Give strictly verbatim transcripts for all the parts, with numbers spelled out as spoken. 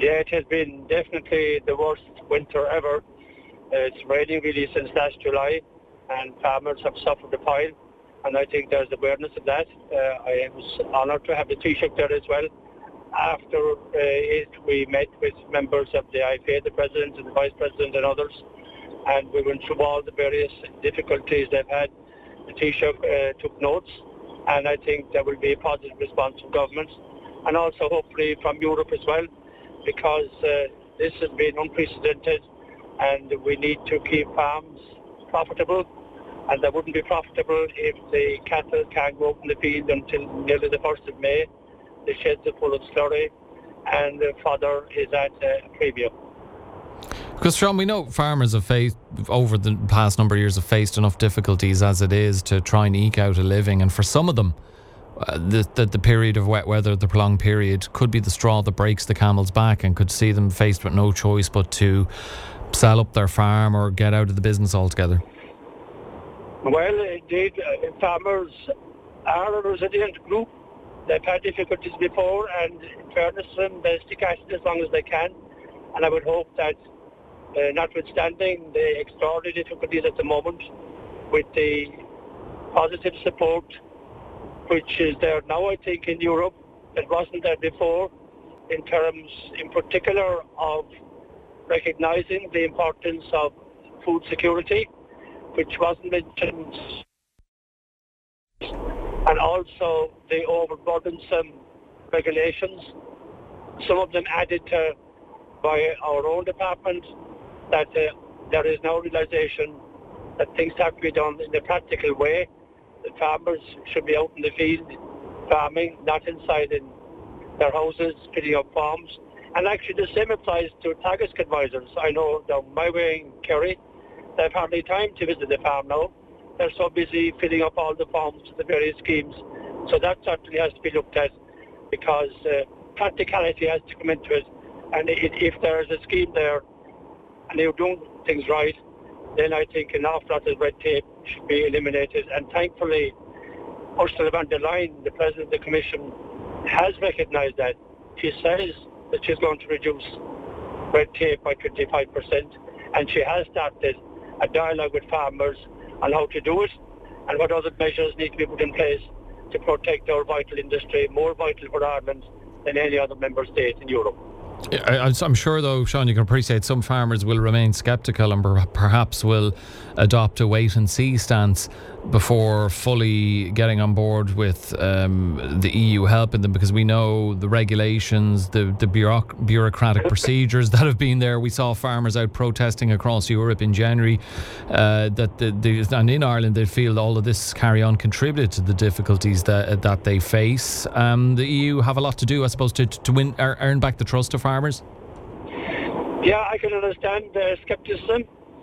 Yeah, it has been definitely the worst winter ever. Uh, it's raining really since last July, and farmers have suffered a pile, and I think there's awareness of that. Uh, I was honoured to have the Taoiseach there as well. After uh, it, we met with members of the I F A, the President and the Vice President and others, and we went through all the various difficulties they've had. The Taoiseach uh, took notes, and I think there will be a positive response from government, and also hopefully from Europe as well, because uh, this has been unprecedented, and we need to keep farms profitable, and they wouldn't be profitable if the cattle can't go out in the field until nearly the first of May. The sheds are full of slurry, and the fodder is at a premium. Because, Sean, we know farmers have faced, over the past number of years, have faced enough difficulties as it is to try and eke out a living, and for some of them, uh, the, the the period of wet weather, the prolonged period, could be the straw that breaks the camel's back and could see them faced with no choice but to sell up their farm or get out of the business altogether. Well, indeed, uh, farmers are a resilient group. They've had difficulties before, and in fairness to them, they stick at it as long as they can. And I would hope that, uh, notwithstanding the extraordinary difficulties at the moment, with the positive support which is there now, I think, in Europe, that wasn't there before, in terms, in particular, of recognising the importance of food security, which wasn't mentioned, and also the overburdensome regulations, some of them added to by our own department, that uh, there is no realisation that things have to be done in a practical way. The farmers should be out in the field farming, not inside in their houses filling up farms. And actually the same applies to Tagisk advisors. I know down my way in Kerry, they've hardly time to visit the farm now. They're so busy filling up all the forms to the various schemes. So that certainly has to be looked at, because uh, practicality has to come into it. And it, if there is a scheme there and you're doing things right, then I think an awful lot of red tape should be eliminated. And thankfully, Ursula von der Leyen, the President of the Commission, has recognised that. She says that she's going to reduce red tape by twenty-five percent, and she has started a dialogue with farmers on how to do it and what other measures need to be put in place to protect our vital industry, more vital for Ireland than any other member state in Europe. I, I'm sure, though, Sean, you can appreciate some farmers will remain sceptical and per- perhaps will adopt a wait-and-see stance before fully getting on board with um, the E U helping them, because we know the regulations, the, the bureauc- bureaucratic procedures that have been there. We saw farmers out protesting across Europe in January, uh, that the, the, and in Ireland they feel all of this carry-on contributed to the difficulties that that they face. Um, the E U have a lot to do, I suppose, to, to win, earn back the trust of farmers. Yeah, I can understand the scepticism,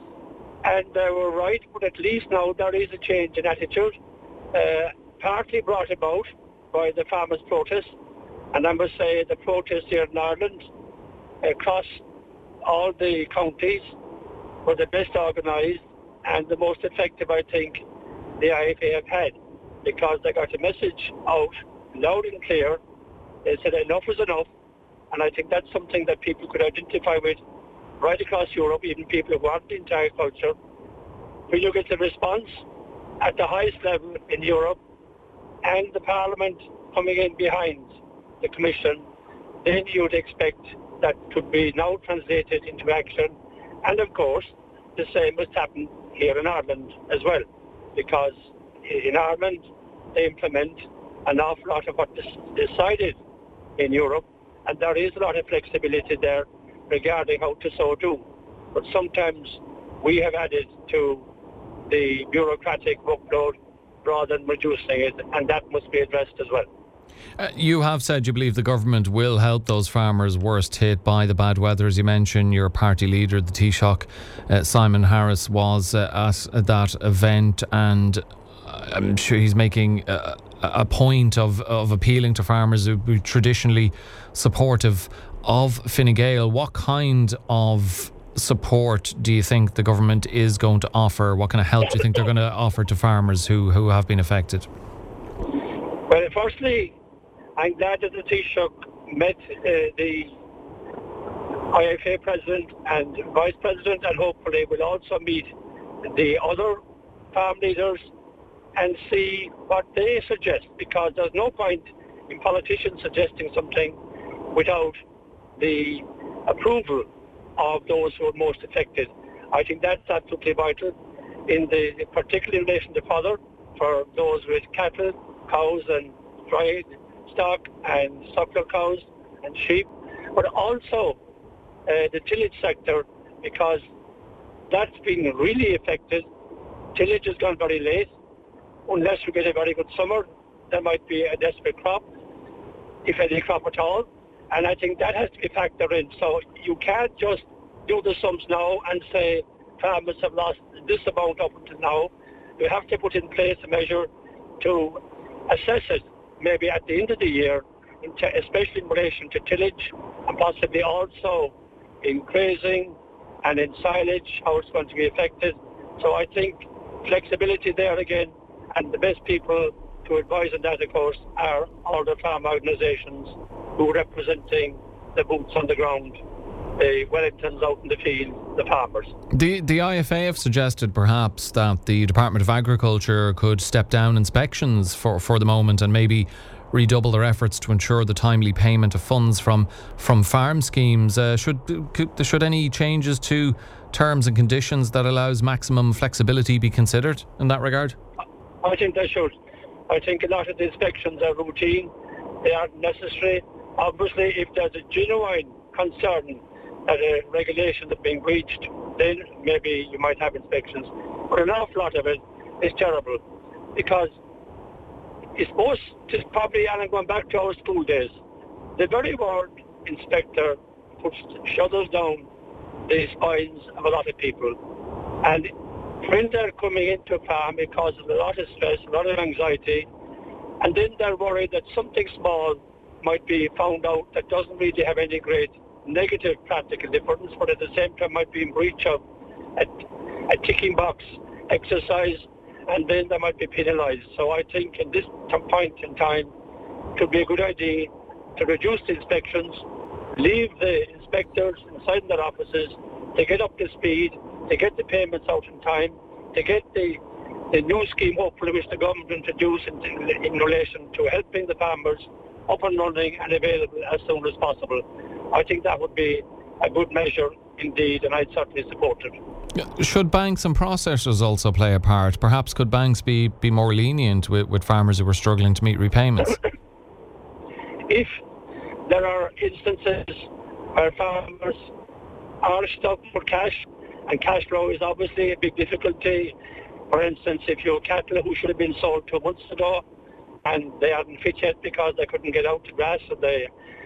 and they were right, but at least now there is a change in attitude, uh, partly brought about by the farmers' protest. And I must say the protests here in Ireland, across all the counties, were the best organised and the most effective, I think, the I F A have had, because they got a message out loud and clear. They said enough is enough, and I think that's something that people could identify with right across Europe, even people who aren't into agriculture. When you get the response at the highest level in Europe and the Parliament coming in behind the Commission, then you would expect that to be now translated into action. And of course, the same must happen here in Ireland as well, because in Ireland they implement an awful lot of what is decided in Europe, and there is a lot of flexibility there regarding how to so do. But sometimes we have added to the bureaucratic workload rather than reducing it, and that must be addressed as well. Uh, you have said you believe the government will help those farmers worst hit by the bad weather. As you mentioned, your party leader, the Taoiseach, uh, Simon Harris, was uh, at that event, and I'm sure he's making a, a point of, of appealing to farmers who be traditionally supportive of Fine Gael. What kind of support do you think the government is going to offer? What kind of help do you think they're going to offer to farmers who, who have been affected? Well, firstly, I'm glad that the Taoiseach met uh, the I F A President and Vice President, and hopefully we'll also meet the other farm leaders and see what they suggest, because there's no point in politicians suggesting something without the approval of those who are most affected. I think that's absolutely vital, in the particularly in relation to fodder for those with cattle, cows and dry stock and suckler cows and sheep, but also uh, the tillage sector, because that's been really affected. Tillage has gone very late. Unless we get a very good summer, there might be a desperate crop, if any crop at all. And I think that has to be factored in. So you can't just do the sums now and say farmers have lost this amount up until now. You have to put in place a measure to assess it maybe at the end of the year, in t- especially in relation to tillage, and possibly also in grazing and in silage, how it's going to be affected. So I think flexibility there again, and the best people to advise on that, of course, are all the farm organisations who are representing the boots on the ground, the Wellingtons out in the field, the farmers. The the I F A have suggested perhaps that the Department of Agriculture could step down inspections for, for the moment and maybe redouble their efforts to ensure the timely payment of funds from from farm schemes. Uh, should could, should any changes to terms and conditions that allows maximum flexibility be considered in that regard? I think they should. I think a lot of the inspections are routine. They aren't necessary. Obviously, if there's a genuine concern that a regulation is being breached, then maybe you might have inspections. But an awful lot of it is terrible, because it's most, it's probably, and I'm going back to our school days, the very word inspector puts shutters down the spines of a lot of people. And when they're coming into a farm, it causes a lot of stress, a lot of anxiety, and then they're worried that something small might be found out that doesn't really have any great negative practical difference, but at the same time might be in breach of a, a ticking box exercise, and then they might be penalised. So I think in this point in time, it would be a good idea to reduce the inspections, leave the inspectors inside their offices to get up to speed, to get the payments out in time, to get the, the new scheme, hopefully, which the government will introduce in, in, in relation to helping the farmers up and running and available as soon as possible. I think that would be a good measure indeed, and I'd certainly support it. Should banks and processors also play a part? Perhaps could banks be, be more lenient with, with farmers who are struggling to meet repayments? If there are instances where farmers are stuck for cash, and cash flow is obviously a big difficulty. For instance, if you have cattle who should have been sold two months ago and they hadn't fit yet because they couldn't get out to grass, and they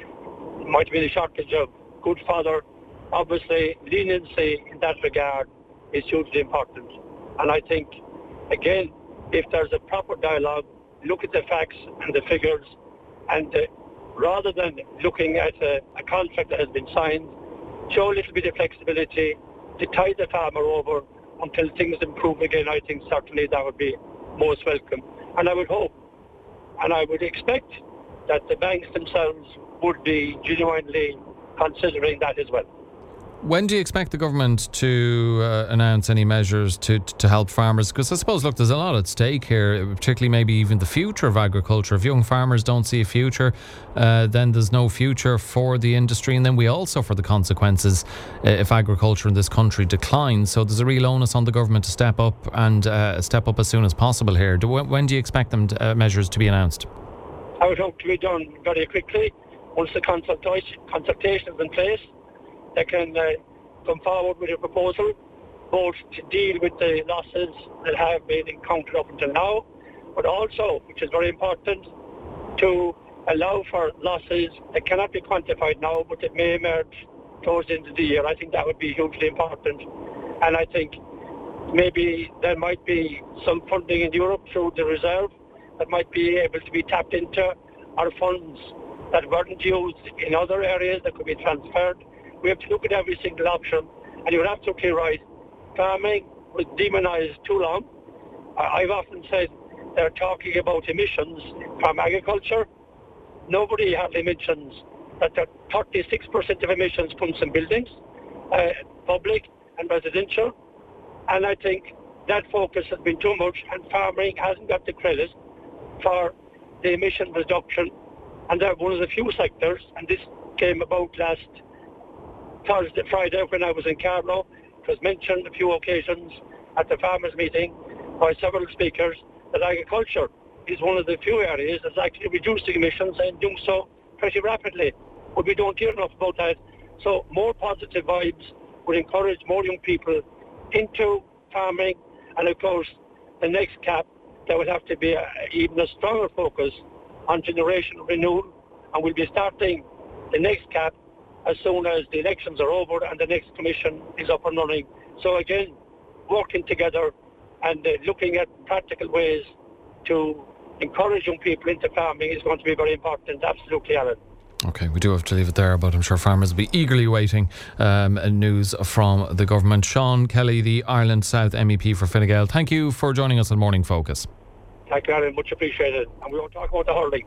might have been a shortage of good fodder, obviously leniency in that regard is hugely important. And I think, again, if there's a proper dialogue, look at the facts and the figures, and uh, rather than looking at a, a contract that has been signed, show a little bit of flexibility to tide the farmer over until things improve again. I think certainly that would be most welcome. And I would hope, and I would expect, that the banks themselves would be genuinely considering that as well. When do you expect the government to uh, announce any measures to to help farmers? Because I suppose, look, there's a lot at stake here, particularly maybe even the future of agriculture. If young farmers don't see a future, uh, then there's no future for the industry, and then we also for the consequences uh, if agriculture in this country declines. So there's a real onus on the government to step up and uh, step up as soon as possible here. Do, when do you expect them to, uh, measures to be announced? I would hope to be done very quickly. Once the consultation, consultation is in place, they can uh, come forward with a proposal, both to deal with the losses that have been encountered up until now, but also, which is very important, to allow for losses that cannot be quantified now, but that may emerge towards the end of the year. I think that would be hugely important. And I think maybe there might be some funding in Europe through the reserve that might be able to be tapped into, or funds that weren't used in other areas that could be transferred. We have to look at every single option, and you're absolutely right. Farming was demonised too long. I've often said they're talking about emissions from agriculture. Nobody hardly mentions that there are thirty-six percent of emissions comes from buildings, uh, public and residential. And I think that focus has been too much, and farming hasn't got the credit for the emission reduction. And they're one of the few sectors, and this came about last Thursday, Friday when I was in Carlow. It was mentioned a few occasions at the farmers' meeting by several speakers that agriculture is one of the few areas that's actually reducing emissions and doing so pretty rapidly. But we don't hear enough about that. So more positive vibes would encourage more young people into farming. And of course, the next cap, there would have to be a, even a stronger focus on generational renewal. And we'll be starting the next cap as soon as the elections are over and the next commission is up and running. So again, working together and uh, looking at practical ways to encourage young people into farming is going to be very important. Absolutely, Alan. OK, we do have to leave it there, but I'm sure farmers will be eagerly waiting um, news from the government. Sean Kelly, the Ireland South M E P for Fine Gael, thank you for joining us on Morning Focus. Thank you, Alan. Much appreciated. And we won't talk about the hurling.